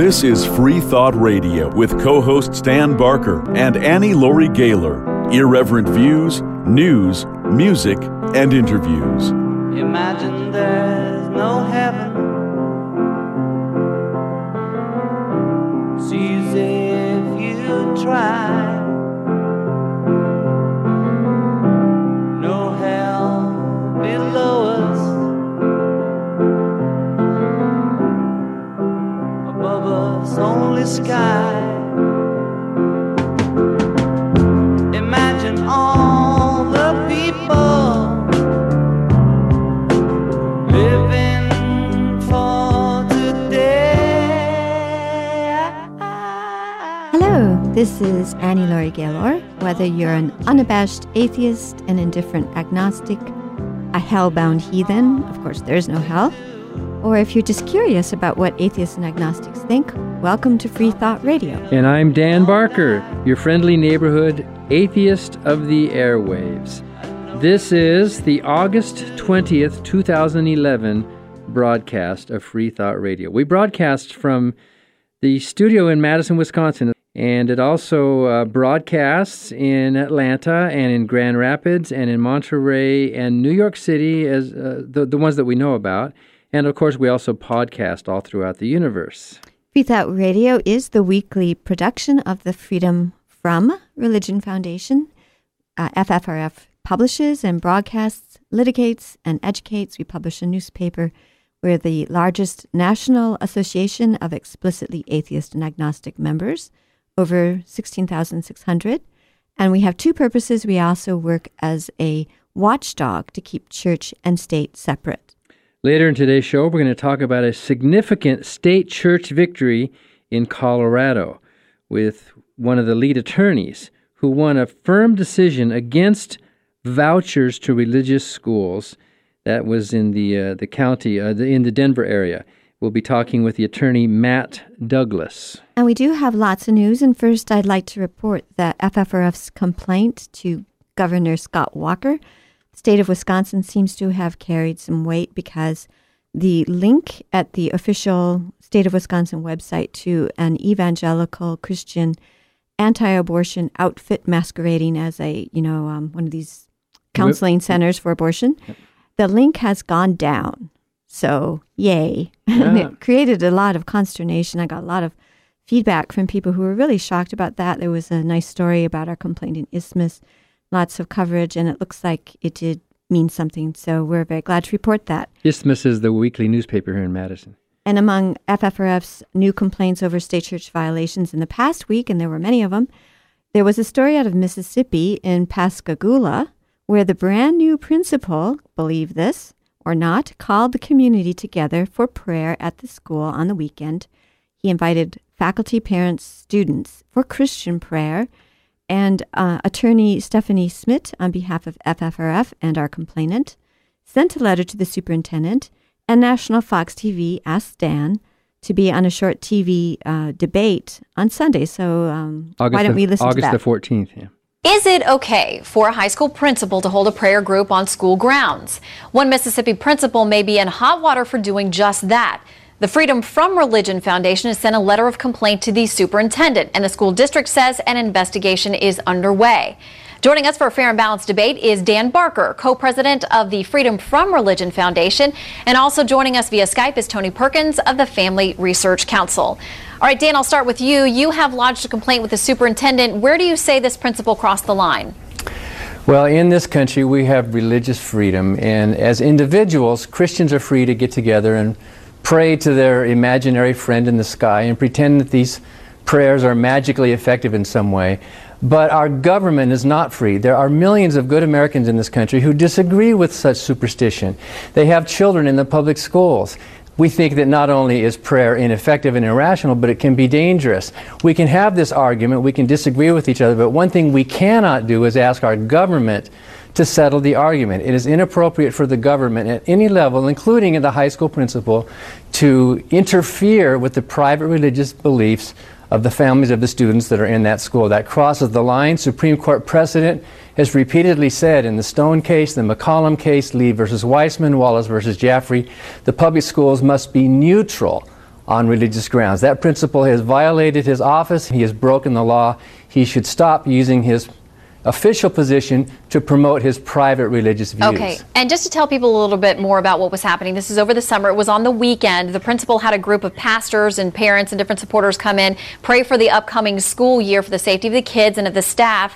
This is Free Thought Radio with co-hosts Dan Barker and Annie Laurie Gaylor. Irreverent views, news, music, and interviews. Imagine there's no heaven. It's easy if you try. No hell below us. Above us only sky. Imagine all the people living for today. Hello, this is Annie Laurie Gaylor. Whether you're an unabashed atheist, an indifferent agnostic, a hell-bound heathen, of course there's no hell, or if you're just curious about what atheists and agnostics think, welcome to Free Thought Radio. And I'm Dan Barker, your friendly neighborhood atheist of the airwaves. This is the August 20th, 2011 broadcast of Free Thought Radio. We broadcast from the studio in Madison, Wisconsin, and it also broadcasts in Atlanta and in Grand Rapids and in Monterey and New York City as the ones that we know about. And, of course, we also podcast all throughout the universe. Free Thought Radio is the weekly production of the Freedom From Religion Foundation. FFRF publishes and broadcasts, litigates, and educates. We publish a newspaper. We're the largest national association of explicitly atheist and agnostic members, over 16,600. And we have two purposes. We also work as a watchdog to keep church and state separate. Later in today's show, we're going to talk about a significant state church victory in Colorado with one of the lead attorneys who won a firm decision against vouchers to religious schools. That was in the county, in the Denver area. We'll be talking with the attorney Matt Douglas. And we do have lots of news. And first, I'd like to report that FFRF's complaint to Governor Scott Walker, the state of Wisconsin, seems to have carried some weight because the link at the official state of Wisconsin website to an evangelical Christian anti-abortion outfit masquerading as a, one of these counseling centers for abortion, the link has gone down. So, yay. And it created a lot of consternation. I got a lot of feedback from people who were really shocked about that. There was a nice story about our complaint in Isthmus, lots of coverage, and it looks like it did mean something. So we're very glad to report that. Isthmus is the weekly newspaper here in Madison. And among FFRF's new complaints over state church violations in the past week, and there were many of them, there was a story out of Mississippi in Pascagoula where the brand new principal, believe this or not, called the community together for prayer at the school on the weekend. He invited faculty, parents, students for Christian prayer. And attorney Stephanie Smith, on behalf of FFRF and our complainant, sent a letter to the superintendent, and National Fox TV asked Dan to be on a short TV debate on Sunday. So why don't we listen to that? August the 14th, yeah. Is it okay for a high school principal to hold a prayer group on school grounds? One Mississippi principal may be in hot water for doing just that. The Freedom From Religion Foundation has sent a letter of complaint to the superintendent, and the school district says an investigation is underway. Joining us for a fair and balanced debate is Dan Barker, co-president of the Freedom From Religion Foundation, and also joining us via Skype is Tony Perkins of the Family Research Council. All right, Dan, I'll start with you. You have lodged a complaint with the superintendent. Where do you say this principal crossed the line? Well, in this country, we have religious freedom, and as individuals, Christians are free to get together and pray to their imaginary friend in the sky and pretend that these prayers are magically effective in some way. But our government is not free. There are millions of good Americans in this country who disagree with such superstition. They have children in the public schools. We think that not only is prayer ineffective and irrational, but it can be dangerous. We can have this argument, we can disagree with each other, but one thing we cannot do is ask our government to settle the argument. It is inappropriate for the government at any level, including at the high school principal, to interfere with the private religious beliefs of the families of the students that are in that school. That crosses the line. Supreme Court precedent has repeatedly said in the Stone case, the McCollum case, Lee versus Weissman, Wallace versus Jaffrey, the public schools must be neutral on religious grounds. That principal has violated his office. He has broken the law. He should stop using his official position to promote his private religious views. Okay, and just to tell people a little bit more about what was happening, this is over the summer. It was on the weekend. The principal had a group of pastors and parents and different supporters come in, pray for the upcoming school year for the safety of the kids and of the staff.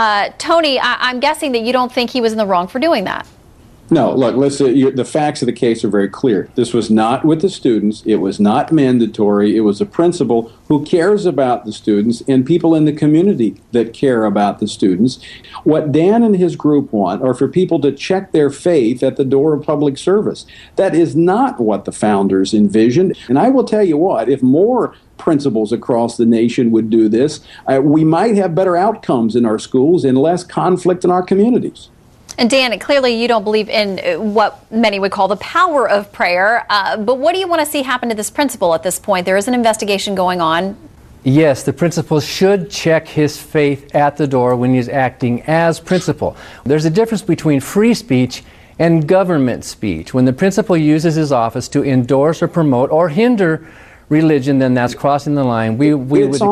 Tony, I'm guessing that you don't think he was in the wrong for doing that. No, look, the facts of the case are very clear. This was not with the students. It was not mandatory. It was a principal who cares about the students and people in the community that care about the students. What Dan and his group want are for people to check their faith at the door of public service. That is not what the founders envisioned. And I will tell you what, if more principals across the nation would do this, we might have better outcomes in our schools and less conflict in our communities. And Dan, clearly you don't believe in what many would call the power of prayer, but what do you want to see happen to this principal at this point? There is an investigation going on. Yes, the principal should check his faith at the door when he's acting as principal. There's a difference between free speech and government speech. When the principal uses his office to endorse or promote or hinder religion, then that's crossing the line. We would expect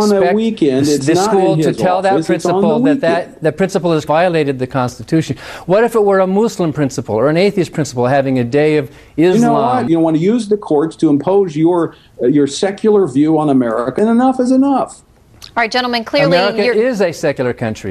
the school to tell that principal that the principal has violated the Constitution. What if it were a Muslim principal or an atheist principal having a day of Islam? You know what? You want to use the courts to impose your secular view on America, and enough is enough. All right, gentlemen, clearly America is a secular country.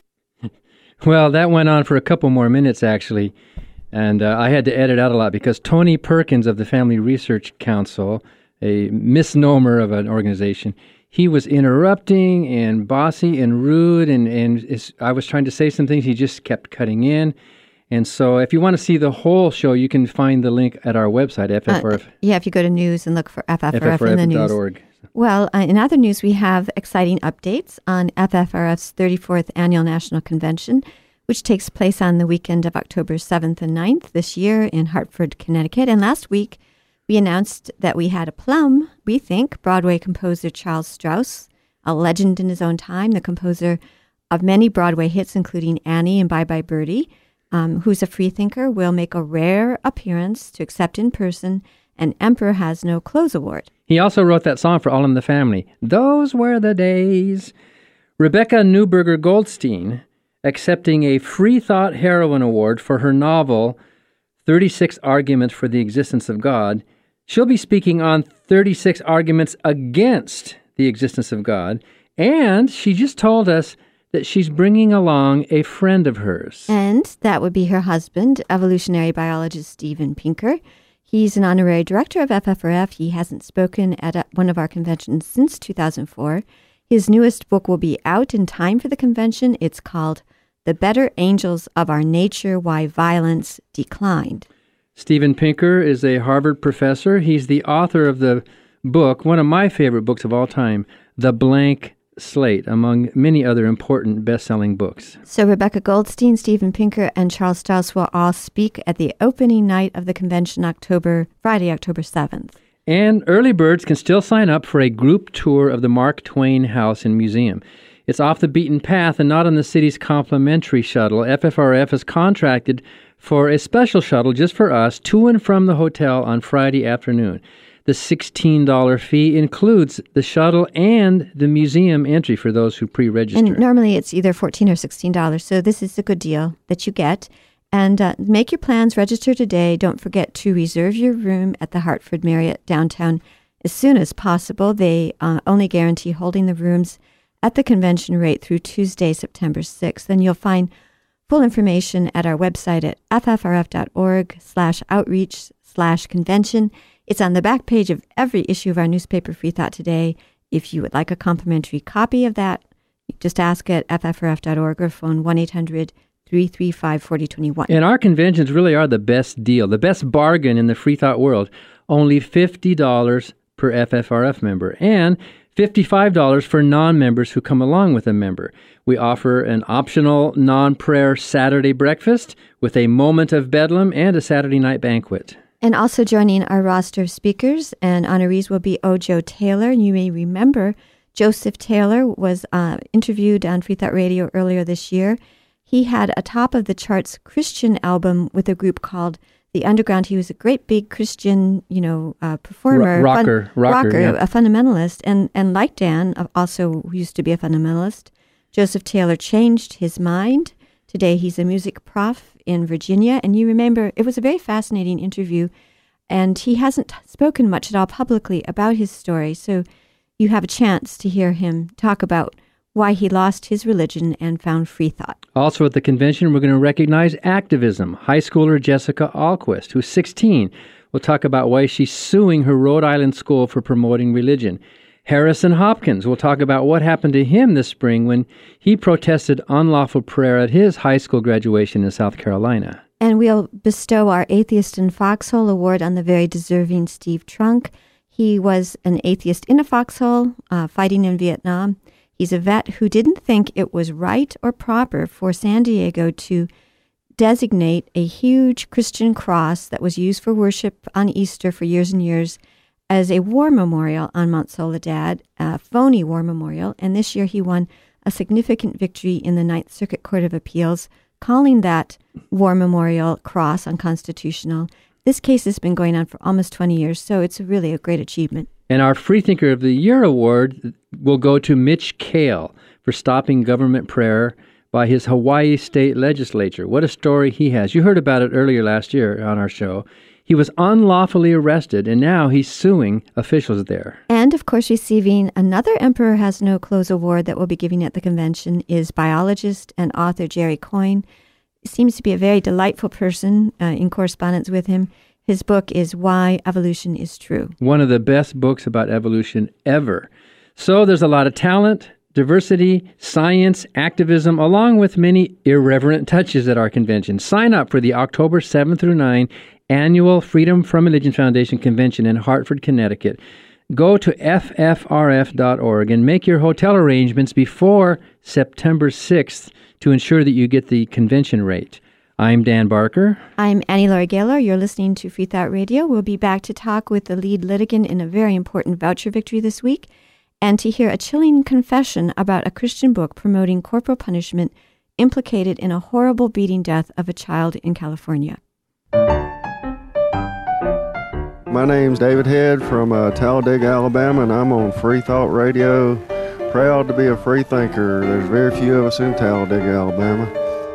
Well, that went on for a couple more minutes, actually, and I had to edit out a lot because Tony Perkins of the Family Research Council, a misnomer of an organization, he was interrupting and bossy and rude, and I was trying to say some things, he just kept cutting in. And so if you want to see the whole show, you can find the link at our website, FFRF. If you go to news and look for FFRF in the news. FFRF.org. Well, in other news, we have exciting updates on FFRF's 34th Annual National Convention, which takes place on the weekend of October 7th and 9th this year in Hartford, Connecticut. And last week, we announced that we had a plum, we think. Broadway composer Charles Strouse, a legend in his own time, the composer of many Broadway hits, including Annie and Bye Bye Birdie, who's a freethinker, will make a rare appearance to accept in person an Emperor Has No Clothes award. He also wrote that song for All in the Family. Those were the days. Rebecca Neuberger Goldstein accepting a Free Thought Heroine Award for her novel 36 Arguments for the Existence of God. She'll be speaking on 36 arguments against the existence of God, and she just told us that she's bringing along a friend of hers. And that would be her husband, evolutionary biologist Steven Pinker. He's an honorary director of FFRF. He hasn't spoken at one of our conventions since 2004. His newest book will be out in time for the convention. It's called The Better Angels of Our Nature, Why Violence Declined. Steven Pinker is a Harvard professor. He's the author of the book, one of my favorite books of all time, The Blank Slate, among many other important best-selling books. So Rebecca Goldstein, Steven Pinker, and Charles Strouse will all speak at the opening night of the convention Friday, October 7th. And early birds can still sign up for a group tour of the Mark Twain House and Museum. It's off the beaten path and not on the city's complimentary shuttle. FFRF has contracted for a special shuttle just for us to and from the hotel on Friday afternoon. The $16 fee includes the shuttle and the museum entry for those who pre-register. And normally it's either $14 or $16, so this is a good deal that you get. And make your plans, register today. Don't forget to reserve your room at the Hartford Marriott downtown as soon as possible. They only guarantee holding the rooms at the convention rate through Tuesday, September 6th. And you'll find full information at our website at ffrf.org/outreach/convention. It's on the back page of every issue of our newspaper, Free Thought Today. If you would like a complimentary copy of that, just ask at ffrf.org or phone 1-800-335-4021. And our conventions really are the best deal, the best bargain in the Free Thought world. Only $50 per FFRF member and $55 for non-members who come along with a member. We offer an optional non-prayer Saturday breakfast with a moment of bedlam and a Saturday night banquet. And also joining our roster of speakers and honorees will be Joe Taylor. You may remember Joseph Taylor was interviewed on Free Thought Radio earlier this year. He had a top-of-the-charts Christian album with a group called the underground. He was a great big Christian, performer, rocker, yeah. a fundamentalist, and like Dan, also used to be a fundamentalist. Joseph Taylor changed his mind. Today he's a music prof in Virginia, and you remember it was a very fascinating interview, and he hasn't spoken much at all publicly about his story, so you have a chance to hear him talk about why he lost his religion and found free thought. Also at the convention, we're going to recognize activism. High schooler Jessica Alquist, who's 16, will talk about why she's suing her Rhode Island school for promoting religion. Harrison Hopkins will talk about what happened to him this spring when he protested unlawful prayer at his high school graduation in South Carolina. And we'll bestow our Atheist in Foxhole Award on the very deserving Steve Trunk. He was an atheist in a foxhole fighting in Vietnam. He's a vet who didn't think it was right or proper for San Diego to designate a huge Christian cross that was used for worship on Easter for years and years as a war memorial on Mount Soledad, a phony war memorial. And this year he won a significant victory in the Ninth Circuit Court of Appeals, calling that war memorial cross unconstitutional. This case has been going on for almost 20 years, so it's really a great achievement. And our Freethinker of the Year award will go to Mitch Kale for stopping government prayer by his Hawaii state legislature. What a story he has. You heard about it earlier last year on our show. He was unlawfully arrested, and now he's suing officials there. And, of course, receiving another Emperor Has No Clothes award that we'll be giving at the convention is biologist and author Jerry Coyne. He seems to be a very delightful person in correspondence with him. His book is Why Evolution is True. One of the best books about evolution ever. So there's a lot of talent, diversity, science, activism, along with many irreverent touches at our convention. Sign up for the October 7th through 9th annual Freedom from Religion Foundation Convention in Hartford, Connecticut. Go to ffrf.org and make your hotel arrangements before September 6th to ensure that you get the convention rate. I'm Dan Barker. I'm Annie Laurie Gaylor. You're listening to Free Thought Radio. We'll be back to talk with the lead litigant in a very important voucher victory this week and to hear a chilling confession about a Christian book promoting corporal punishment implicated in a horrible beating death of a child in California. My name's David Head from Talladega, Alabama, and I'm on Free Thought Radio. Proud to be a free thinker. There's very few of us in Talladega, Alabama.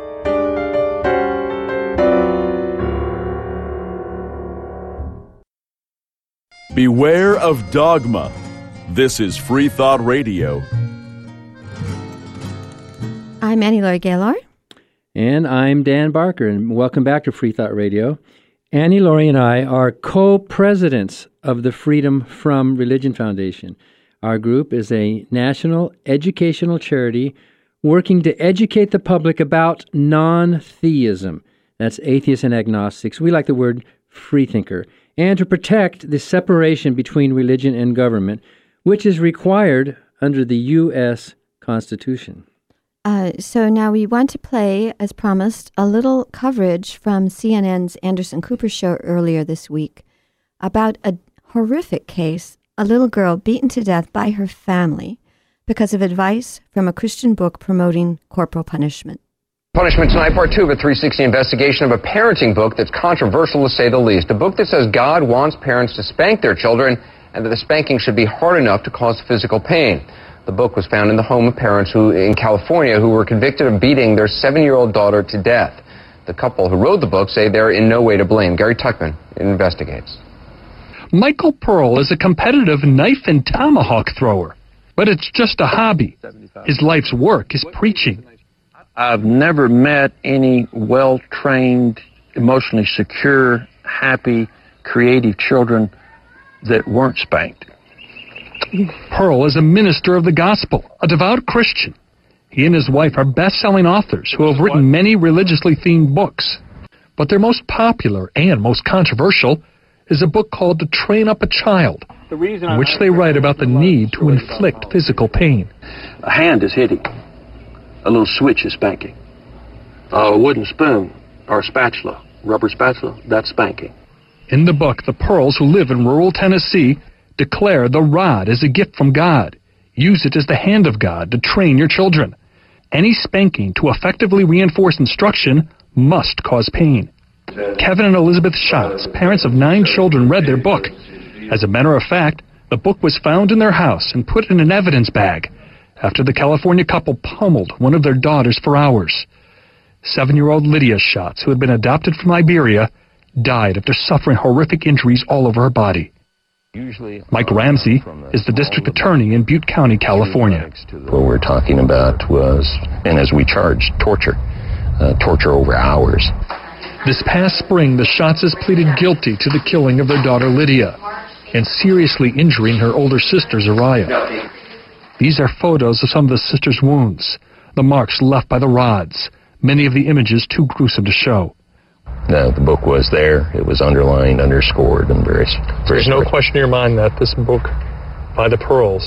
Beware of dogma. This is Free Thought Radio. I'm Annie Laurie Gaylor. And I'm Dan Barker, and welcome back to Free Thought Radio. Annie Laurie and I are co-presidents of the Freedom from Religion Foundation. Our group is a national educational charity working to educate the public about non-theism. That's atheists and agnostics. We like the word freethinker. And to protect the separation between religion and government, which is required under the U.S. Constitution. So now we want to play, as promised, a little coverage from CNN's Anderson Cooper show earlier this week about a horrific case, a little girl beaten to death by her family because of advice from a Christian book promoting corporal punishment. Punishment Tonight, part 2 of a 360 investigation of a parenting book that's controversial to say the least. A book that says God wants parents to spank their children and that the spanking should be hard enough to cause physical pain. The book was found in the home of parents in California who were convicted of beating their 7-year-old daughter to death. The couple who wrote the book say they're in no way to blame. Gary Tuckman investigates. Michael Pearl is a competitive knife and tomahawk thrower, but it's just a hobby. His life's work is preaching. I've never met any well-trained, emotionally secure, happy, creative children that weren't spanked. Pearl is a minister of the gospel, a devout Christian. He and his wife are best-selling authors who have written many religiously themed books. But their most popular and most controversial is a book called To Train Up a Child, in which they write about the need to inflict physical pain. A hand is hitting. A little switch is spanking. A wooden spoon or a spatula, rubber spatula, that's spanking. In the book, the Pearls, who live in rural Tennessee, declare the rod is a gift from God. Use it as the hand of God to train your children. Any spanking to effectively reinforce instruction must cause pain. Kevin and Elizabeth Schatz, parents of 9 children, read their book. As a matter of fact, the book was found in their house and put in an evidence bag after the California couple pummeled one of their daughters for hours. 7-year-old Lydia Schatz, who had been adopted from Liberia, died after suffering horrific injuries all over her body. Mike Ramsey is the district attorney in Butte County, California. What we're talking about was, and as we charged, torture over hours. This past spring, the Schatzes pleaded guilty to the killing of their daughter Lydia and seriously injuring her older sister Zariah. These are photos of some of the sisters' wounds, the marks left by the rods, many of the images too gruesome to show. No, the book was there. It was underlined, underscored, and very. There's no question in your mind that this book by the Pearls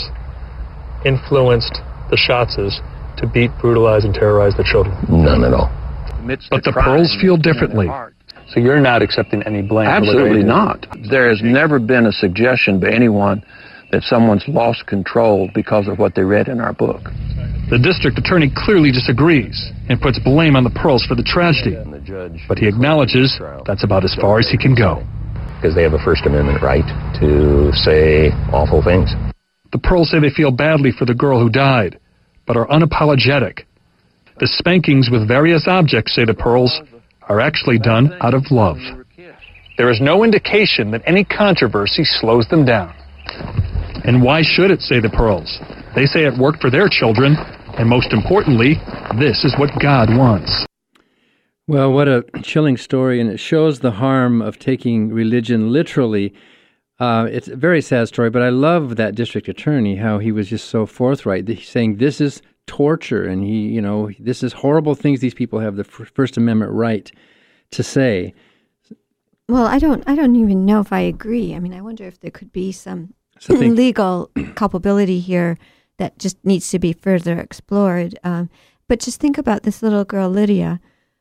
influenced the Schatzes to beat, brutalize, and terrorize their children? None at all. But the Pearls feel differently. So you're not accepting any blame? Absolutely not. There has never been a suggestion by anyone that someone's lost control because of what they read in our book. The district attorney clearly disagrees and puts blame on the Pearls for the tragedy. But he acknowledges that's about as far as he can go. Because they have a First Amendment right to say awful things. The Pearls say they feel badly for the girl who died, but are unapologetic. The spankings with various objects, say the Pearls, are actually done out of love. There is no indication that any controversy slows them down. And why should it, say the Pearls? They say it worked for their children, and most importantly, this is what God wants. Well, what a chilling story, and it shows the harm of taking religion literally. It's a very sad story, but I love that district attorney, how he was just so forthright. He's saying this is torture, and this is horrible things these people have the First Amendment right to say. Well, I don't even know if I agree. I mean, I wonder if there could be some legal culpability here that just needs to be further explored. But just think about this little girl, Lydia,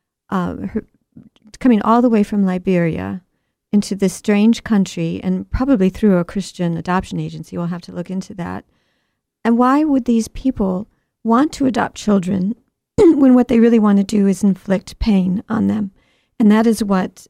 her coming all the way from Liberia into this strange country, and probably through a Christian adoption agency. We'll have to look into that. And why would these people want to adopt children when what they really want to do is inflict pain on them? And that is what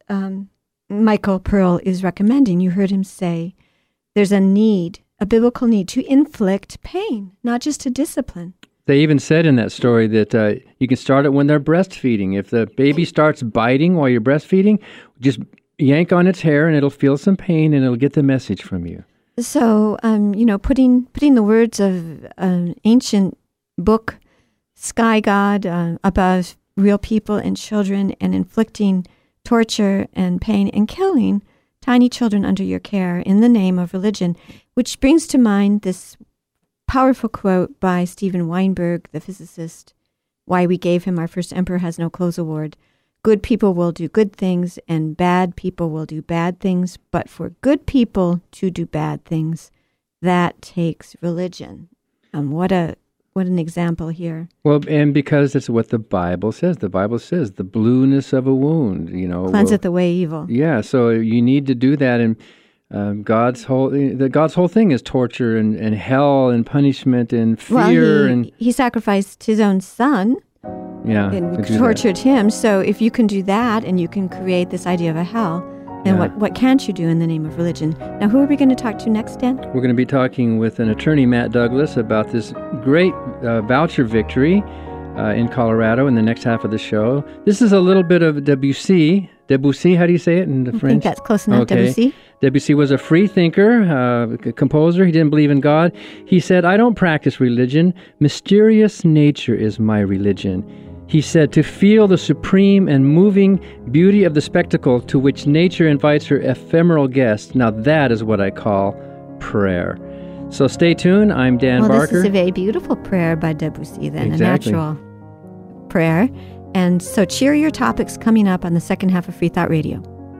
Michael Pearl is recommending. You heard him say there's a need, a biblical need to inflict pain, not just to discipline. They even said in that story that you can start it when they're breastfeeding. If the baby starts biting while you're breastfeeding, just yank on its hair and it'll feel some pain and it'll get the message from you. So, putting the words of an ancient book, Sky God, above real people and children, and inflicting torture and pain and killing tiny children under your care in the name of religion, which brings to mind this powerful quote by Steven Weinberg, the physicist, why we gave him our First Emperor Has No Clothes Award. Good people will do good things and bad people will do bad things, but for good people to do bad things, that takes religion. What an example here. Well, and because it's what the Bible says. The Bible says the blueness of a wound, cleanseth away evil. Yeah, so you need to do that, and God's whole thing is torture and hell and punishment and fear. Well, he sacrificed his own son. Yeah, and tortured him. So if you can do that, and you can create this idea of a hell, then what can't you do in the name of religion? Now, who are we going to talk to next, Dan? We're going to be talking with an attorney, Matt Douglas, about this great voucher victory in Colorado in the next half of the show. This is a little bit of Debussy. Debussy, how do you say it in the French? I think that's close enough, okay. Debussy. Debussy was a free thinker, a composer. He didn't believe in God. He said, I don't practice religion. Mysterious nature is my religion. He said, to feel the supreme and moving beauty of the spectacle to which nature invites her ephemeral guests. Now that is what I call prayer. So stay tuned. I'm Dan Barker. Well, this is a very beautiful prayer by Debussy then, exactly. A natural prayer. And so cheer your topics coming up on the second half of Free Thought Radio.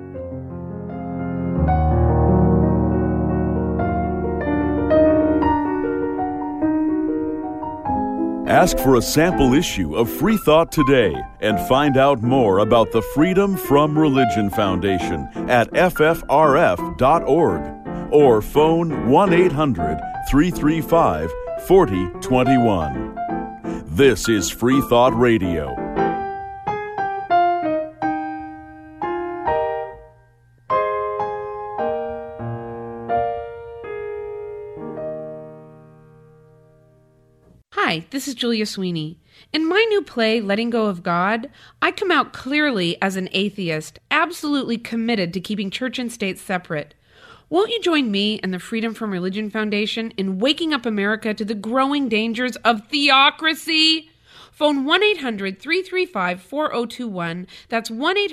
Ask for a sample issue of Free Thought today and find out more about the Freedom From Religion Foundation at ffrf.org or phone 1-800-335-4021. This is Free Thought Radio. Hi, this is Julia Sweeney. In my new play, Letting Go of God, I come out clearly as an atheist, absolutely committed to keeping church and state separate. Won't you join me and the Freedom from Religion Foundation in waking up America to the growing dangers of theocracy? Phone 1-800-335-4021. That's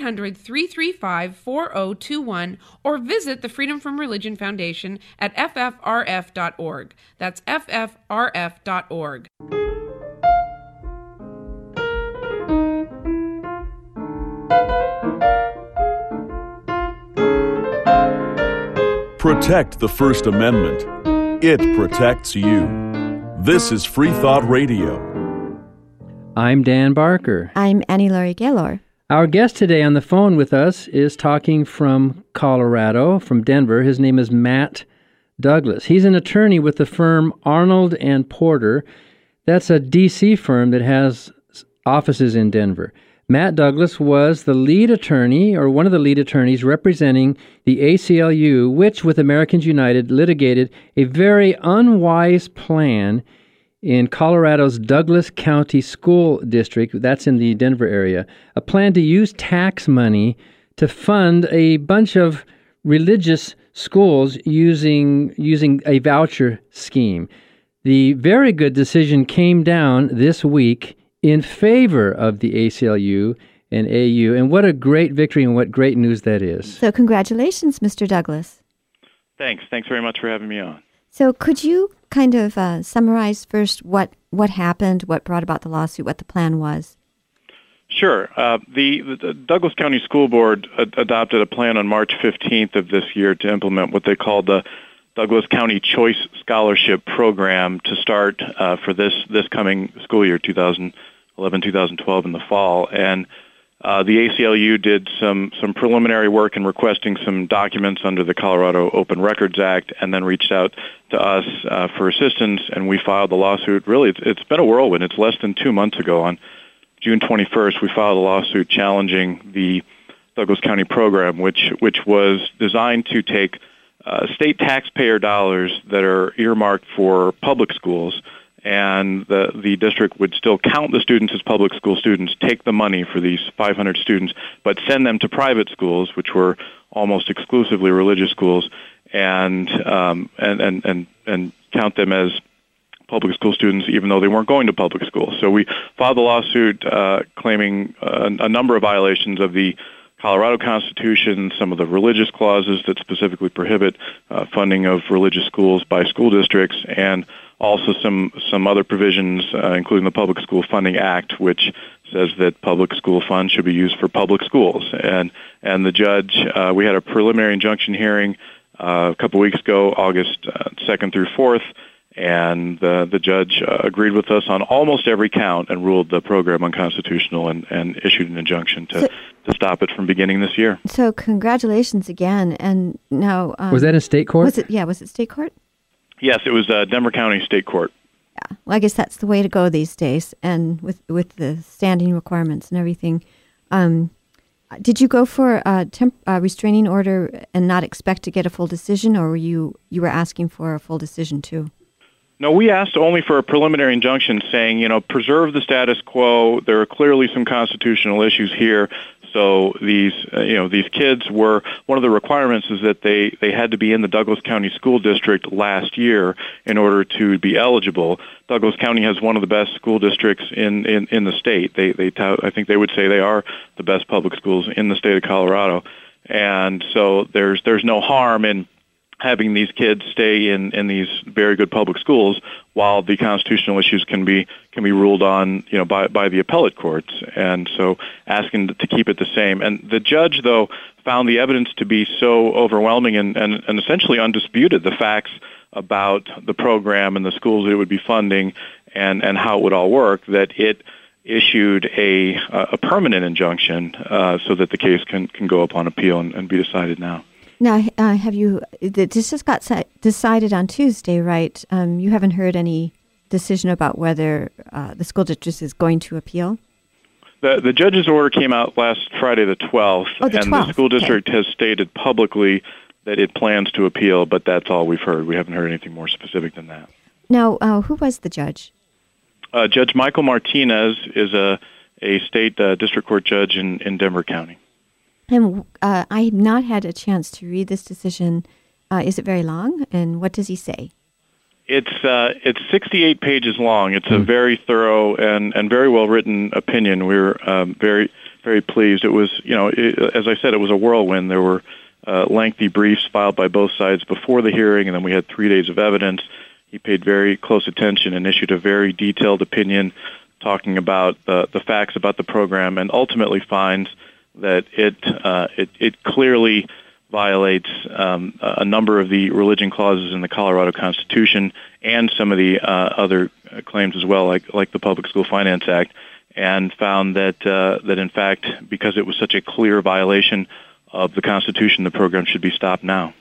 1-800-335-4021. Or visit the Freedom from Religion Foundation at ffrf.org. That's ffrf.org. Protect the First Amendment. It protects you. This is Free Thought Radio. I'm Dan Barker. I'm Annie Laurie Gaylor. Our guest today on the phone with us is talking from Colorado, from Denver. His name is Matt Douglas. He's an attorney with the firm Arnold and Porter. That's a D.C. firm that has offices in Denver. Matt Douglas was the lead attorney, or one of the lead attorneys, representing the ACLU, which, with Americans United, litigated a very unwise plan in Colorado's Douglas County School District, that's in the Denver area, a plan to use tax money to fund a bunch of religious schools using a voucher scheme. The very good decision came down this week in favor of the ACLU and AU, and what a great victory and what great news that is. So congratulations, Mr. Douglas. Thanks very much for having me on. So could you kind of summarize first what happened, what brought about the lawsuit, what the plan was? Sure. The Douglas County School Board adopted a plan on March 15th of this year to implement what they called the Douglas County Choice Scholarship Program to start for this coming school year, 2011-2012 in the fall. And the ACLU did some preliminary work in requesting some documents under the Colorado Open Records Act, and then reached out to us for assistance, and we filed the lawsuit. Really, it's been a whirlwind. It's less than 2 months ago. On June 21st, we filed a lawsuit challenging the Douglas County program, which was designed to take state taxpayer dollars that are earmarked for public schools, and the district would still count the students as public school students, take the money for these 500 students, but send them to private schools, which were almost exclusively religious schools, and count them as public school students even though they weren't going to public school. So we filed a lawsuit claiming a number of violations of the Colorado Constitution, some of the religious clauses that specifically prohibit funding of religious schools by school districts, and also some other provisions, including the Public School Funding Act, which says that public school funds should be used for public schools. And the judge, we had a preliminary injunction hearing a couple weeks ago, August 2nd through 4th, and the judge agreed with us on almost every count and ruled the program unconstitutional and issued an injunction to stop it from beginning this year. So congratulations again. And now... was that in state court? Was it state court? Yes, it was Denver County State Court. Yeah. Well, I guess that's the way to go these days, and with the standing requirements and everything. Did you go for a restraining order and not expect to get a full decision, or you were asking for a full decision too? No, we asked only for a preliminary injunction saying, preserve the status quo. There are clearly some constitutional issues here. So these kids were, one of the requirements is that they had to be in the Douglas County School District last year in order to be eligible. Douglas County has one of the best school districts in the state. I think they would say they are the best public schools in the state of Colorado. And so there's no harm in having these kids stay in these very good public schools while the constitutional issues can be ruled on by the appellate courts, and so asking to keep it the same. And the judge, though, found the evidence to be so overwhelming and essentially undisputed, the facts about the program and the schools it would be funding and how it would all work, that it issued a permanent injunction so that the case can go up on appeal and be decided now. Now, this just got decided on Tuesday, right? You haven't heard any decision about whether the school district is going to appeal? The judge's order came out last Friday the 12th, and the school district has stated publicly that it plans to appeal, but that's all we've heard. We haven't heard anything more specific than that. Now, who was the judge? Judge Michael Martinez is a state district court judge in Denver County. And I have not had a chance to read this decision. Is it very long? And what does he say? It's 68 pages long. It's a very thorough and very well written opinion. We were very, very pleased. It was, as I said, it was a whirlwind. There were lengthy briefs filed by both sides before the hearing, and then we had 3 days of evidence. He paid very close attention and issued a very detailed opinion talking about the facts about the program, and ultimately finds that it clearly violates a number of the religion clauses in the Colorado Constitution and some of the other claims as well, like the Public School Finance Act, and found that in fact, because it was such a clear violation of the Constitution, the program should be stopped now.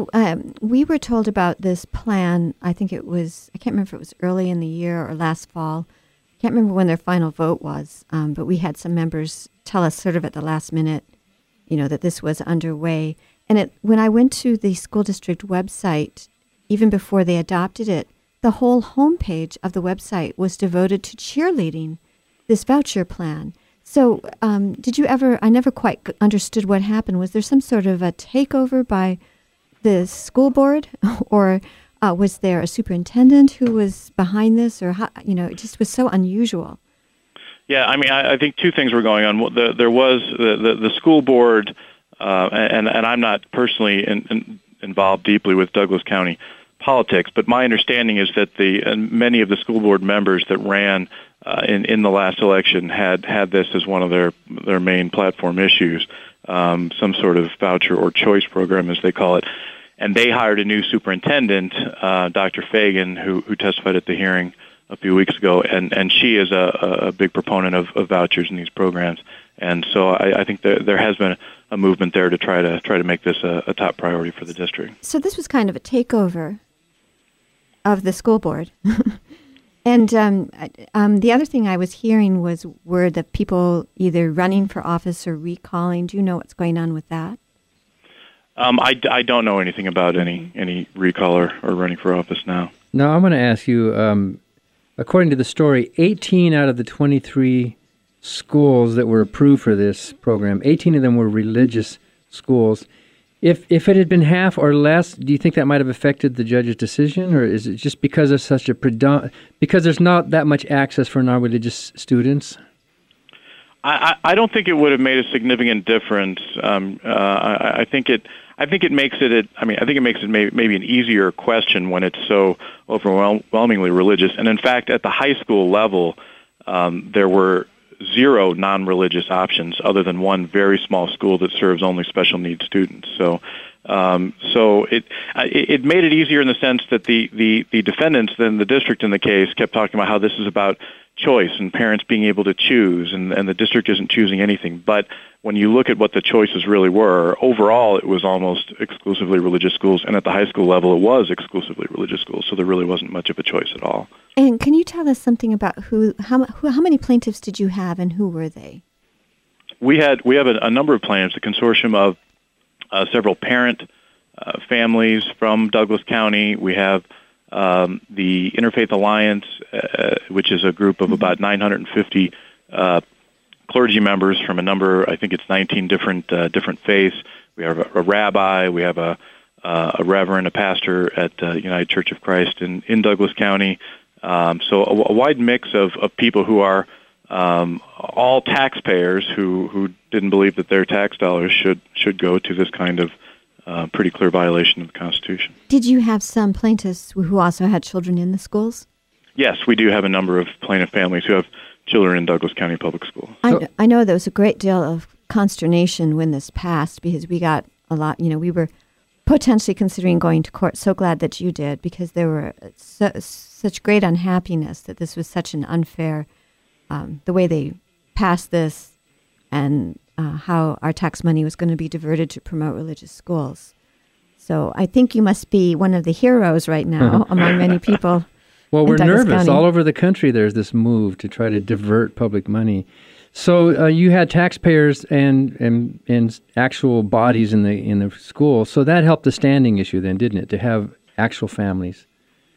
We were told about this plan, I think it was, I can't remember if it was early in the year or last fall. I can't remember when their final vote was, but we had some members tell us sort of at the last minute, that this was underway. And when I went to the school district website, even before they adopted it, the whole homepage of the website was devoted to cheerleading this voucher plan. So did you ever, I never quite understood what happened. Was there some sort of a takeover by the school board, or was there a superintendent who was behind this, or how, it just was so unusual? Yeah, I think 2 things were going on. There was the school board, and I'm not personally involved deeply with Douglas County politics, but my understanding is that many of the school board members that ran in the last election had this as one of their main platform issues, some sort of voucher or choice program, as they call it. And they hired a new superintendent, Dr. Fagan, who testified at the hearing a few weeks ago, and she is a big proponent of vouchers in these programs. And so I think there has been a movement there to try to make this a top priority for the district. So this was kind of a takeover of the school board. And the other thing I was hearing were the people either running for office or recalling. Do you know what's going on with that? I don't know anything about any recall or running for office now. Now, I'm going to ask you, according to the story, 18 out of the 23 schools that were approved for this program, 18 of them were religious schools. If it had been half or less, do you think that might have affected the judge's decision, or is it just because of such a because there's not that much access for non-religious students? I don't think it would have made a significant difference. I think it makes it maybe an easier question when it's so overwhelmingly religious. And in fact, at the high school level, there were 0 non-religious options other than one very small school that serves only special needs students. So it made it easier in the sense that the defendants, then the district in the case, kept talking about how this is about choice and parents being able to choose, and the district isn't choosing anything. But when you look at what the choices really were, overall it was almost exclusively religious schools, and at the high school level it was exclusively religious schools, so there really wasn't much of a choice at all. And can you tell us something about how many plaintiffs did you have, and who were they? We have a number of plaintiffs, a consortium of several parent families from Douglas County. We have the Interfaith Alliance, which is a group of about 950 clergy members from a number, I think it's 19 different faiths. We have a rabbi, we have a reverend, a pastor at United Church of Christ in Douglas County. So a wide mix of people who are all taxpayers who didn't believe that their tax dollars should go to this kind of pretty clear violation of the Constitution. Did you have some plaintiffs who also had children in the schools? Yes, we do have a number of plaintiff families who have children in Douglas County Public Schools. I know there was a great deal of consternation when this passed, because we got a lot, we were potentially considering going to court. So glad that you did, because there were such great unhappiness that this was such an unfair, the way they passed this, and how our tax money was going to be diverted to promote religious schools. So I think you must be one of the heroes right now among many people. Well, we're Douglas nervous. County. All over the country there's this move to try to divert public money. So you had taxpayers and actual bodies in the school. So that helped the standing issue then, didn't it, to have actual families?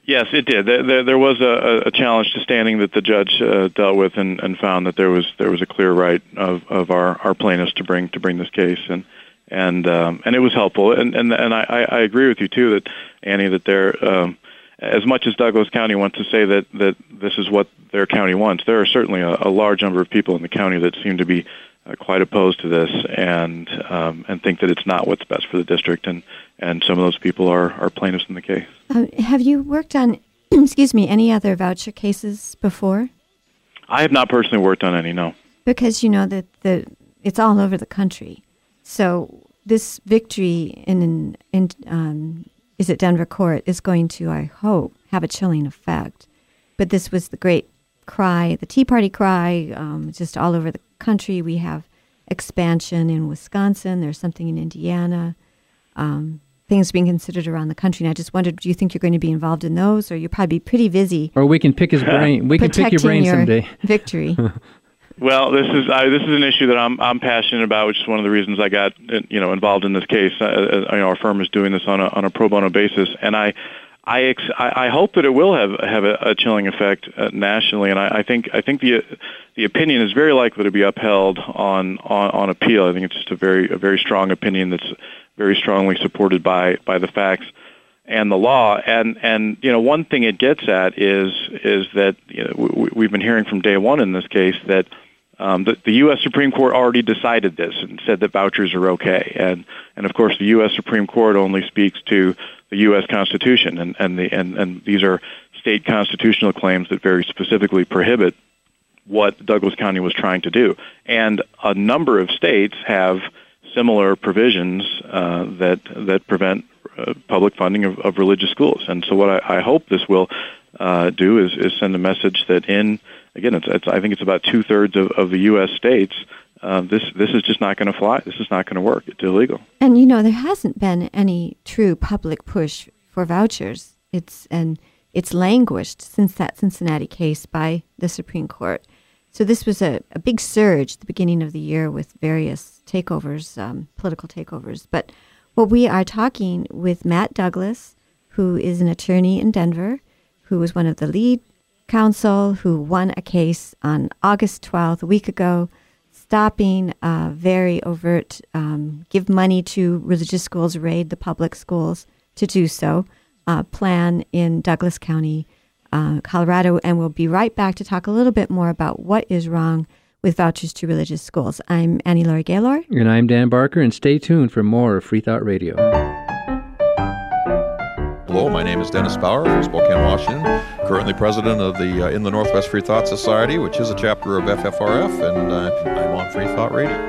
Yes, it did. There was a challenge to standing that the judge dealt with and found that there was a clear right of our plaintiffs to bring this case, and it was helpful. And I agree with you too, that Annie, that there, as much as Douglas County wants to say that this is what their county wants, there are certainly a large number of people in the county that seem to be quite opposed to this and think that it's not what's best for the district, and some of those people are plaintiffs in the case. Have you worked on, any other voucher cases before? I have not personally worked on any, no. Because that it's all over the country. So this victory in Denver court is going to, I hope, have a chilling effect. But this was the great cry, the Tea Party cry, just all over the country. We have expansion in Wisconsin. There's something in Indiana. Things being considered around the country. And I just wondered, do you think you're going to be involved in those, or you'll probably be pretty busy? Or we can pick his brain. We can pick your brain someday. Victory. Well, this is an issue that I'm passionate about, which is one of the reasons I got involved in this case. Our firm is doing this on a pro bono basis, and I hope that it will have a chilling effect nationally, and I think the opinion is very likely to be upheld on appeal. I think it's just a very strong opinion that's very strongly supported by the facts and the law. And one thing it gets at is that we've been hearing from day one in this case that the U.S. Supreme Court already decided this and said that vouchers are okay. And of course, the U.S. Supreme Court only speaks to the U.S. Constitution, and these are state constitutional claims that very specifically prohibit what Douglas County was trying to do. And a number of states have similar provisions that prevent public funding of religious schools. And so what I hope this will do is send a message that I think it's about 2/3 of the U.S. states, this is just not going to fly. This is not going to work. It's illegal. And there hasn't been any true public push for vouchers. It's languished since that Cincinnati case by the Supreme Court. So this was a big surge at the beginning of the year with various takeovers, political takeovers. But what we are talking with Matt Douglas, who is an attorney in Denver, who was one of the lead counsel, who won a case on August 12th, a week ago, stopping a very overt give money to religious schools, raid the public schools to do so, plan in Douglas County, Colorado. And we'll be right back to talk a little bit more about what is wrong with vouchers to religious schools. I'm Annie Laurie Gaylor. And I'm Dan Barker, and stay tuned for more of Free Thought Radio. Hello, my name is Dennis Bauer from Spokane, Washington, currently president of the In the Northwest Free Thought Society, which is a chapter of FFRF, and I'm on Free Thought Radio.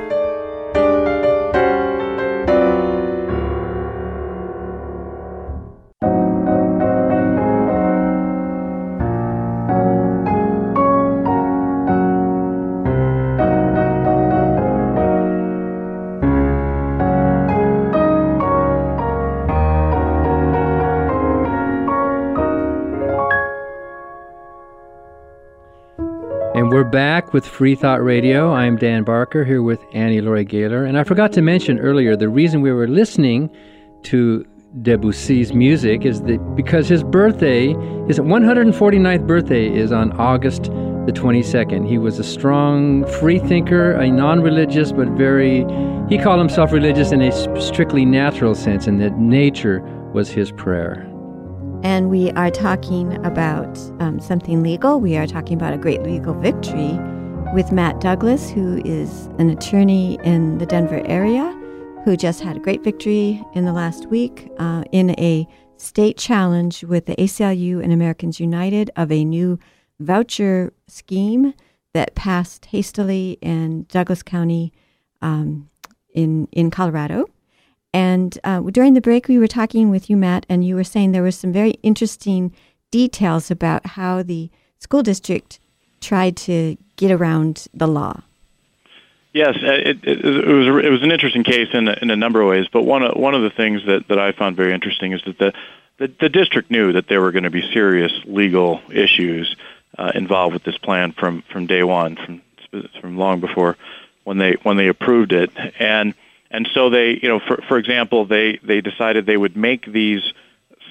We're back with Free Thought Radio. I'm Dan Barker here with Annie Laurie Gaylor. And I forgot to mention earlier, the reason we were listening to Debussy's music is that because his birthday, his 149th birthday, is on August the 22nd. He was a strong free thinker, a non-religious, but he called himself religious in a strictly natural sense, and that nature was his prayer. And we are talking about something legal. We are talking about a great legal victory with Matt Douglas, who is an attorney in the Denver area, who just had a great victory in the last week in a state challenge with the ACLU and Americans United of a new voucher scheme that passed hastily in Douglas County in Colorado. And during the break, we were talking with you, Matt, and you were saying there were some very interesting details about how the school district tried to get around the law. Yes, it was an interesting case in a number of ways. But one of the things that I found very interesting is that the district knew that there were going to be serious legal issues involved with this plan from day one, from long before when they approved it. And so they, for example, they decided they would make these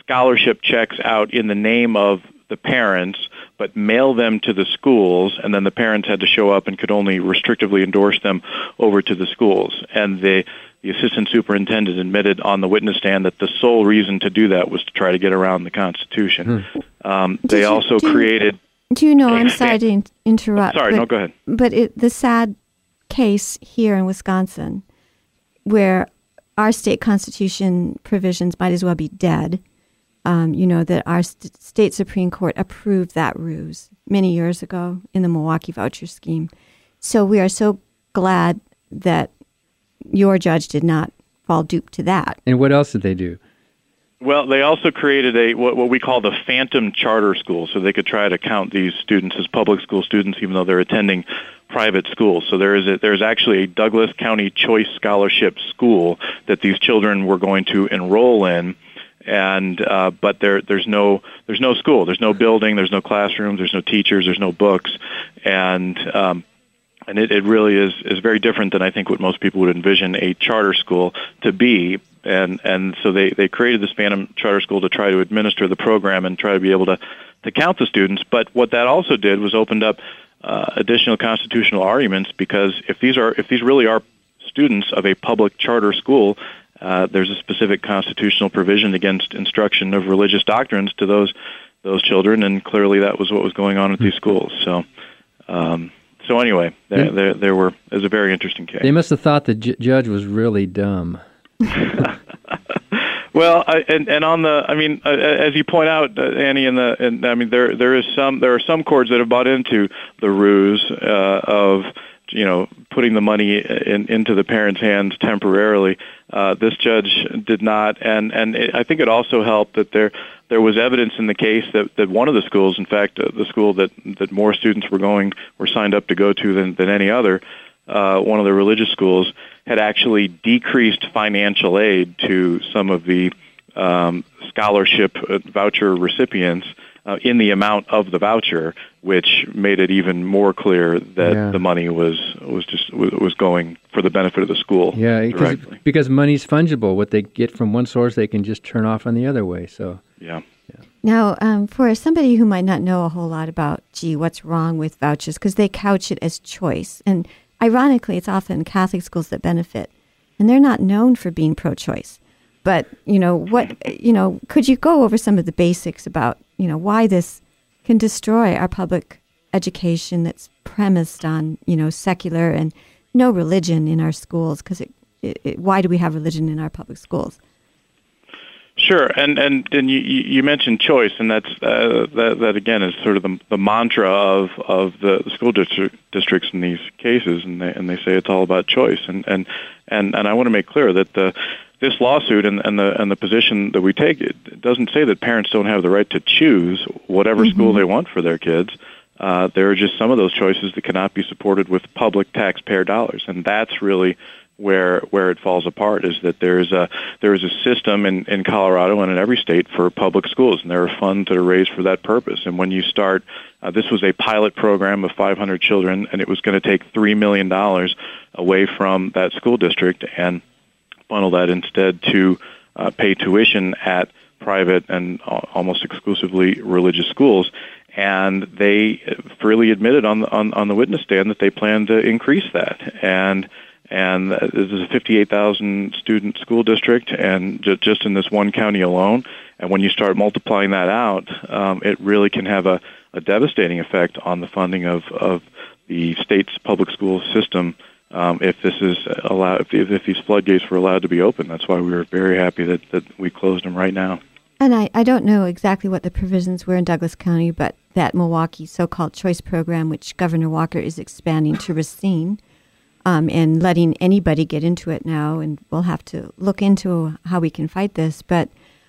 scholarship checks out in the name of the parents, but mail them to the schools, and then the parents had to show up and could only restrictively endorse them over to the schools. And the assistant superintendent admitted on the witness stand that the sole reason to do that was to try to get around the Constitution. They also created... Do you know, I'm sorry to interrupt. Sorry, no, go ahead. But the sad case here in Wisconsin, where our state constitution provisions might as well be dead, that our state Supreme Court approved that ruse many years ago in the Milwaukee voucher scheme. So we are so glad that your judge did not fall dupe to that. And what else did they do? Well, they also created what we call the phantom charter school, so they could try to count these students as public school students even though they're attending private schools. So there's actually a Douglas County Choice Scholarship School that these children were going to enroll in, and but there's no school, there's no building, there's no classrooms, there's no teachers, there's no books, and it really is very different than I think what most people would envision a charter school to be. And so they created this phantom charter school to try to administer the program and try to be able to count the students. But what that also did was opened up additional constitutional arguments, because if these really are students of a public charter school, there's a specific constitutional provision against instruction of religious doctrines to those children, and clearly that was what was going on at these schools. So anyway, it was a very interesting case. They must have thought the judge was really dumb. Well, and on the, as you point out, Annie, there are some courts that have bought into the ruse of putting the money into the parents' hands temporarily. This judge did not, and I think it also helped that there was evidence in the case that one of the schools, in fact, the school that more students were signed up to go to than any other, one of the religious schools, had actually decreased financial aid to some of the scholarship voucher recipients in the amount of the voucher, which made it even more clear that the money was going for the benefit of the school. Yeah, because money's fungible. What they get from one source, they can just turn off on the other way. So yeah. Now, for somebody who might not know a whole lot about, what's wrong with vouchers, because they couch it as choice, and ironically, it's often Catholic schools that benefit, and they're not known for being pro-choice. But, could you go over some of the basics about, why this can destroy our public education that's premised on, secular and no religion in our schools? Because why do we have religion in our public schools? Sure, and you mentioned choice, and that's that again is sort of the mantra of the school districts in these cases, and they say it's all about choice, and I want to make clear that this lawsuit and the position that we take, it doesn't say that parents don't have the right to choose whatever school they want for their kids. There are just some of those choices that cannot be supported with public taxpayer dollars, and that's really where it falls apart, is that there is a system in Colorado and in every state for public schools, and there are funds that are raised for that purpose. And when you start, this was a pilot program of 500 children, and it was going to take $3 million away from that school district and funnel that instead to pay tuition at private and almost exclusively religious schools. And they freely admitted on the witness stand that they plan to increase that. And this is a 58,000 student school district, and just in this one county alone. And when you start multiplying that out, it really can have a devastating effect on the funding of the state's public school system if this is allowed, if these floodgates were allowed to be open. That's why we were very happy that we closed them right now. And I don't know exactly what the provisions were in Douglas County, but that Milwaukee so-called choice program, which Governor Walker is expanding to Racine, and letting anybody get into it now, and we'll have to look into how we can fight this. But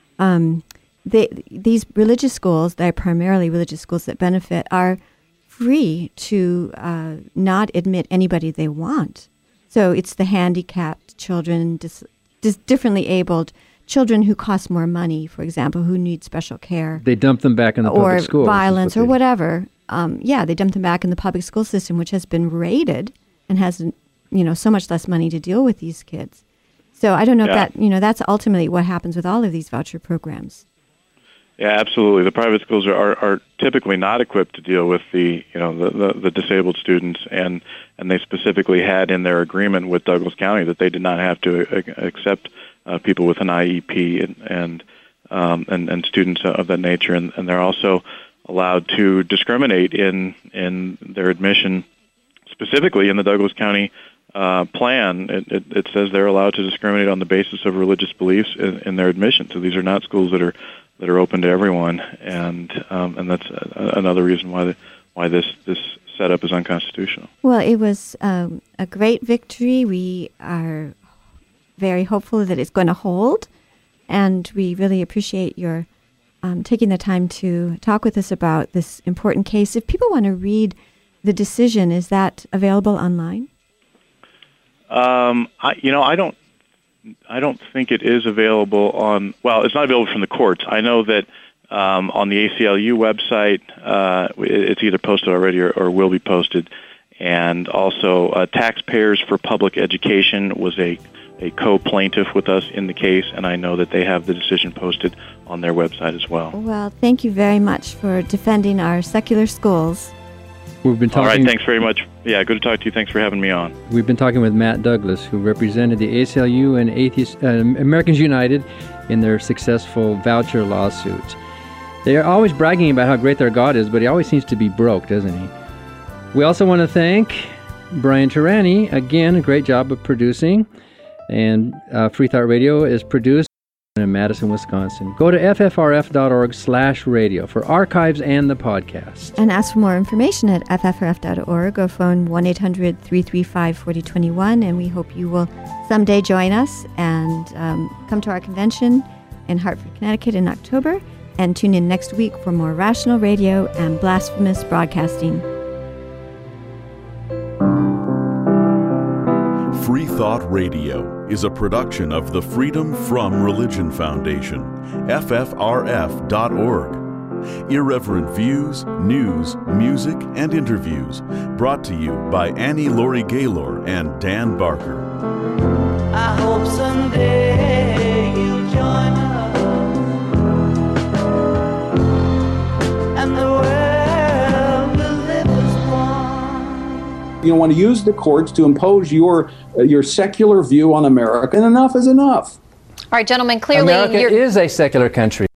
these religious schools, they're primarily religious schools that benefit, are free to not admit anybody they want. So it's the handicapped children, differently abled children who cost more money, for example, who need special care. They dump them back in the public school. Or violence or whatever. They dump them back in the public school system, which has been raided and has so much less money to deal with these kids. So I don't know if that, that's ultimately what happens with all of these voucher programs. Yeah, absolutely. The private schools are typically not equipped to deal with the disabled students, and they specifically had in their agreement with Douglas County that they did not have to accept people with an IEP and students of that nature, and they're also allowed to discriminate in their admission, specifically in the Douglas County plan. It says they're allowed to discriminate on the basis of religious beliefs in their admission. So these are not schools that are open to everyone, and that's another reason why this setup is unconstitutional. Well, it was a great victory. We are very hopeful that it's going to hold, and we really appreciate your taking the time to talk with us about this important case. If people want to read the decision, is that available online? I don't think it is available on. Well, it's not available from the courts. I know that on the ACLU website, it's either posted already or will be posted. And also, Taxpayers for Public Education was a co-plaintiff with us in the case, and I know that they have the decision posted on their website as well. Well, thank you very much for defending our secular schools. We've been talking. All right, thanks very much. Yeah, good to talk to you. Thanks for having me on. We've been talking with Matt Douglas, who represented the ACLU and Americans United in their successful voucher lawsuit. They are always bragging about how great their God is, but he always seems to be broke, doesn't he? We also want to thank Brian Turani. Again, a great job of producing. And Free Thought Radio is produced in Madison, Wisconsin. Go to ffrf.org/radio for archives and the podcast. And ask for more information at ffrf.org or phone 1-800-335-4021. And we hope you will someday join us and come to our convention in Hartford, Connecticut in October. And tune in next week for more rational radio and blasphemous broadcasting. Free Thought Radio is a production of the Freedom From Religion Foundation, FFRF.org. Irreverent views, news, music, and interviews brought to you by Annie Laurie Gaylor and Dan Barker. I hope someday you'll join us and the world will live as one. You want to use the courts to impose your secular view on America, and enough is enough. All right, gentlemen, clearly America is a secular country.